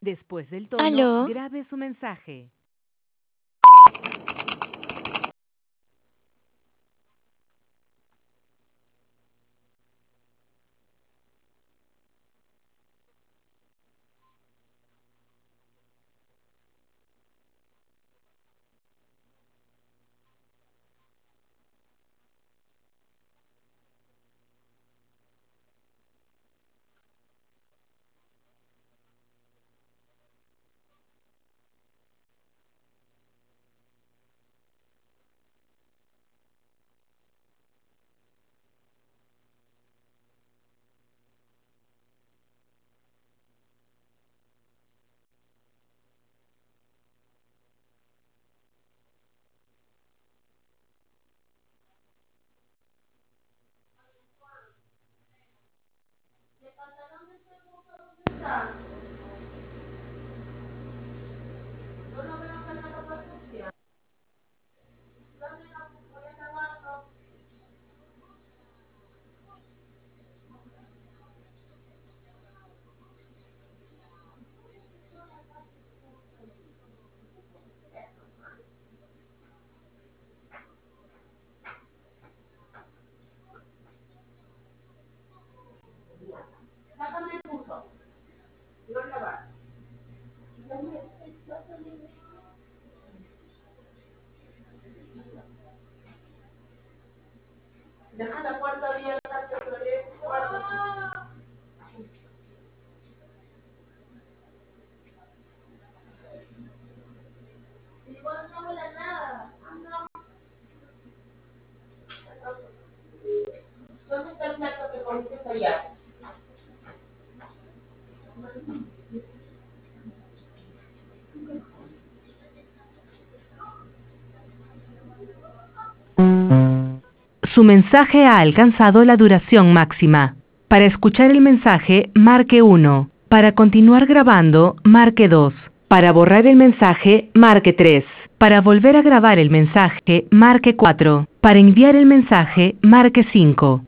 Después del tono, ¿Aló? grabe su mensaje. Deja la puerta abierta, que igual no huele a nada. ¿Dónde está el plato que comiste ayer? Su mensaje ha alcanzado la duración máxima. Para escuchar el mensaje, marque 1. Para continuar grabando, marque 2. Para borrar el mensaje, marque 3. Para volver a grabar el mensaje, marque 4. Para enviar el mensaje, marque 5.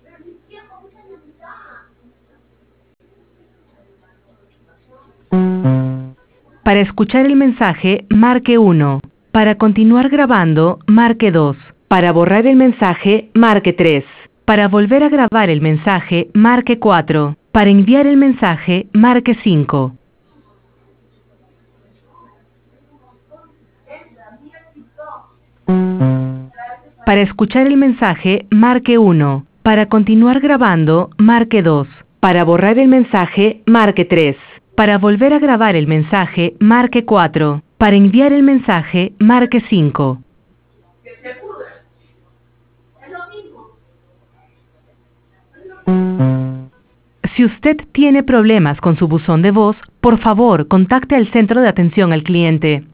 Para escuchar el mensaje, marque 1. Para continuar grabando, marque 2. Para borrar el mensaje, marque 3. Para volver a grabar el mensaje, marque 4. Para enviar el mensaje, marque 5. Para escuchar el mensaje, marque 1. Para continuar grabando, marque 2. Para borrar el mensaje, marque 3. Para volver a grabar el mensaje, marque 4. Para enviar el mensaje, marque 5. Que se pudra. Es lo mismo. Si usted tiene problemas con su buzón de voz, por favor, contacte al centro de atención al cliente.